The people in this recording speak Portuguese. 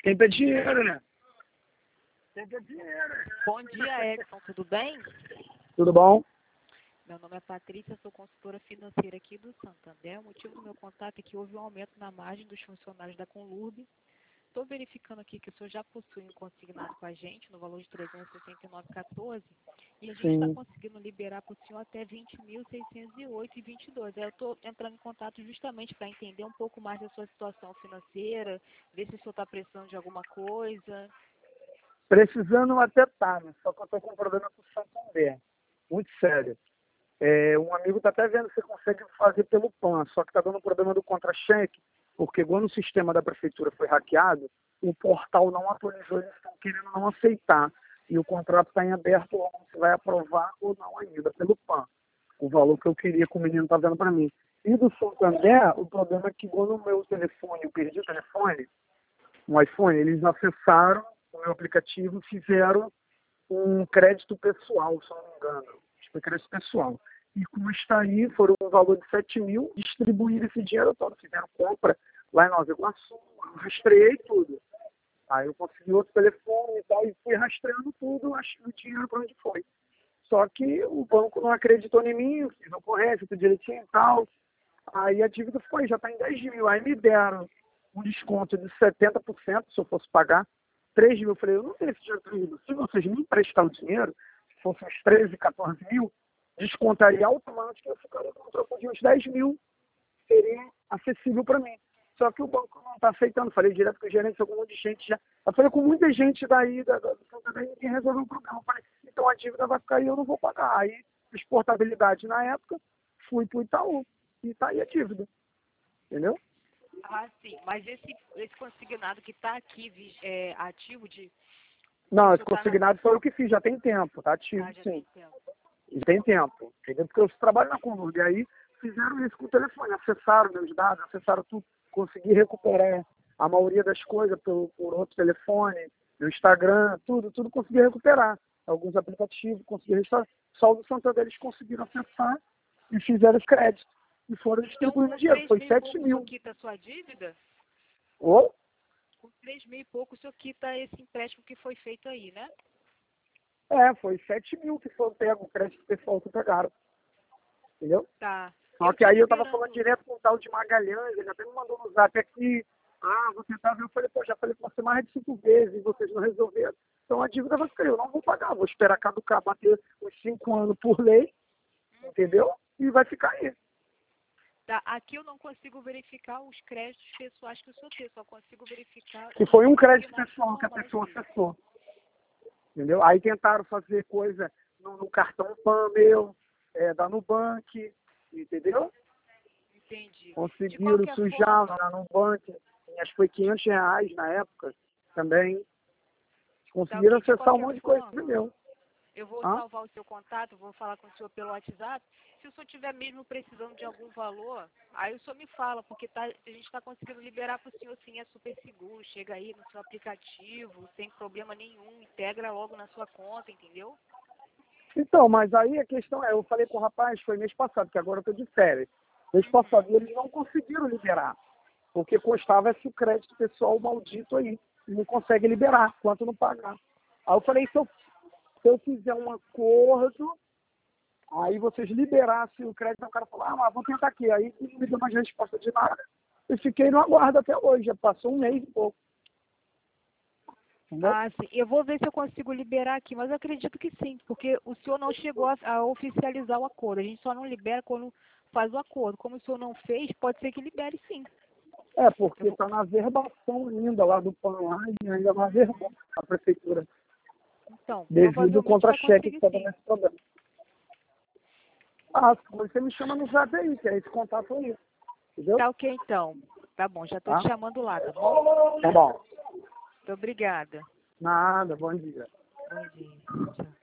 Quem pede dinheiro, né? Quem pede dinheiro. Bom dia, Edson. Tudo bem? Tudo bom? Meu nome é Patrícia, sou consultora financeira aqui do Santander. O motivo do meu contato é que houve um aumento na margem dos funcionários da Conlurb. Estou verificando aqui que o senhor já possui um consignado com a gente no valor de R$ 369,14 e a gente está conseguindo liberar para o senhor até R$ 20.608,22. Eu estou entrando em contato justamente para entender um pouco mais da sua situação financeira, ver se o senhor está precisando de alguma coisa. Precisando até tá, né? Só que eu tô com um problema com o Santander. Muito sério. Um amigo tá até vendo se consegue fazer pelo PAN, só que tá dando problema do contra-cheque, porque quando o sistema da prefeitura foi hackeado, o portal não atualizou, eles estão querendo não aceitar. E o contrato está em aberto, se vai aprovar ou não ainda, pelo PAN. O valor que eu queria que o menino tá dando para mim. E do Santander, o problema é que quando o meu telefone, eu perdi o telefone, um iPhone, eles acessaram o meu aplicativo e fizeram um crédito pessoal, se eu não me engano. Foi crédito pessoal. E como está aí, foram um valor de 7 mil, distribuíram esse dinheiro todo, fizeram compra lá em Nova Iguaçu, eu rastreei tudo. Aí eu consegui outro telefone e tal, e fui rastreando tudo, achei o dinheiro para onde foi. Só que o banco não acreditou em mim, fiz a ocorrência, tudo direitinho e tal. Aí a dívida foi, já está em 10 mil. Aí me deram um desconto de 70% se eu fosse pagar. 3 mil, eu falei, eu não tenho esse dinheiro 3 mil. Se vocês me emprestar o dinheiro, se fosse uns 13, 14 mil, descontaria automaticamente, eu ficaria com um troco de uns 10 mil, seria acessível para mim. Só que o banco não está aceitando. Falei direto com o gerente, com um monte de gente já. Eu falei com muita gente daí, do Santander, ninguém resolveu o problema. Eu falei, então a dívida vai ficar aí, eu não vou pagar. Aí, fiz portabilidade na época, fui para o Itaú. E está aí a dívida. Entendeu? Ah, sim. Mas esse consignado que está aqui ativo de... Não, esse consignado foi o que fiz, já tem tempo, tá ativo, já sim. tem tempo. E tem tempo. Entendeu? Porque eu trabalho na Conlurb. E aí fizeram isso com o telefone, acessaram meus dados, acessaram tudo, consegui recuperar a maioria das coisas por outro telefone, meu Instagram, tudo consegui recuperar. Alguns aplicativos, consegui restaurar. Só o do Santander eles conseguiram acessar e fizeram os créditos. E foram distribuindo dinheiro. Foi 7 mil. O senhor quita a sua dívida? Oi? Com 3 mil e pouco, o senhor quita esse empréstimo que foi feito aí, né? Foi 7 mil que foi pego, o crédito pessoal que pegaram. Entendeu? Tá. Só que aí eu tava falando direto com o tal de Magalhães, ele até me mandou no zap aqui, vou tentar ver, eu falei, já falei com você mais de 5 vezes e vocês não resolveram. Então a dívida vai ficar, eu não vou pagar, vou esperar caducar, bater os 5 anos por lei, entendeu? E vai ficar aí. Tá. Aqui eu não consigo verificar os créditos pessoais que o senhor tem, só consigo verificar... Que foi um crédito pessoal que a pessoa acessou. Entendeu? Aí tentaram fazer coisa no cartão PAN meu, da Nubank, entendeu? Entendi. Conseguiram sujar lá no Nubank, acho que foi R$ 500 na época também. Conseguiram acessar um monte de coisa meu. Eu vou salvar o seu contato, vou falar com o senhor pelo WhatsApp. Se o senhor estiver mesmo precisando de algum valor, aí o senhor me fala, porque a gente está conseguindo liberar para o senhor, sim, é super seguro. Chega aí no seu aplicativo, sem problema nenhum, integra logo na sua conta, entendeu? Então, mas aí a questão eu falei com o rapaz, foi mês passado, que agora eu estou de férias. Mês passado, e eles não conseguiram liberar, porque constava esse crédito pessoal maldito aí. E não consegue liberar, quanto não pagar. Aí eu falei, se eu fizer um acordo, aí vocês liberassem o crédito, o cara falou, mas vou tentar aqui. Aí não me deu mais resposta de nada. E fiquei no aguardo até hoje, já passou um mês e pouco. Entendeu? Sim. Eu vou ver se eu consigo liberar aqui, mas eu acredito que sim, porque o senhor não chegou a oficializar o acordo. A gente só não libera quando faz o acordo. Como o senhor não fez, pode ser que libere sim. Porque está na verbação ainda lá do PAN lá, e ainda na verbação a prefeitura. Então, devido ao contra-cheque que está dando esse problema. Você me chama no zap aí, que é esse contato aí. Entendeu? Tá ok, então. Tá bom, já estou te chamando lá, tá bom? Tá bom. Muito obrigada. Nada, bom dia. Bom dia. Tchau.